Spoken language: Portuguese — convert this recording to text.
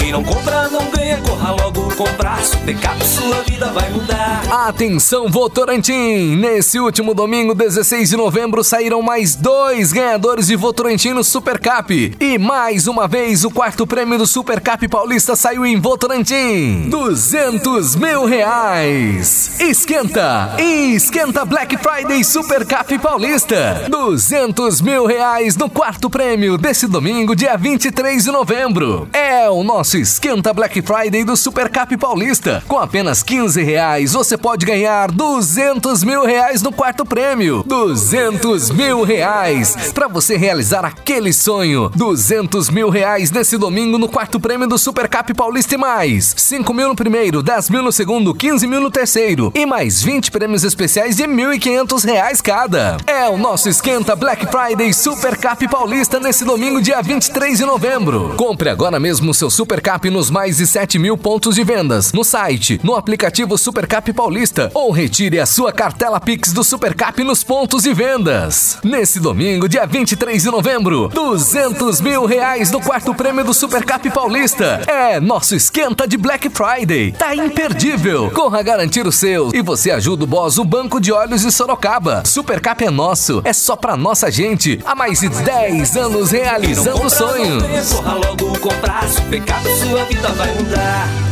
Quem não compra não ganha, corra logo comprar. Supercap, sua vida vai mudar. Atenção, Votorantim! Nesse último domingo, 16 de novembro, saíram mais 2 ganhadores de Votorantim no Supercap. E mais uma vez, o quarto prêmio do Supercap Paulista saiu em Votorantim. R$200 mil. Esquenta! Esquenta Black Friday Supercap Paulista. R$200 mil no quarto prêmio desse domingo, dia 23 de novembro. É o nosso Esquenta Black Friday do Supercap Paulista. Com apenas R$15, você pode ganhar R$200 mil no quarto prêmio. R$200 mil para você realizar aquele sonho. R$200 mil nesse domingo no quarto prêmio do Supercap Paulista e mais 5 mil no primeiro, 10 mil no segundo, 15 mil no terceiro e mais 20 prêmios especiais de R$1.500 cada. É o nosso Esquenta Black Friday Supercap Paulista nesse domingo, dia 23 de novembro. Compre agora mesmo seu Supercap nos mais de 7 mil pontos de vendas, no site, no aplicativo Supercap Paulista, ou retire a sua cartela Pix do Supercap nos pontos de vendas. Nesse domingo, dia 23 de novembro, R$200 mil no quarto prêmio do Supercap Paulista. É nosso Esquenta de Black Friday. Tá imperdível. Corra garantir o seu e você ajuda o Boss, o Banco de Óleos de Sorocaba. Supercap é nosso, é só pra nossa gente. Há mais de 10 anos realizando sonhos. Corra logo comprar, Supercap, sua vida vai mudar.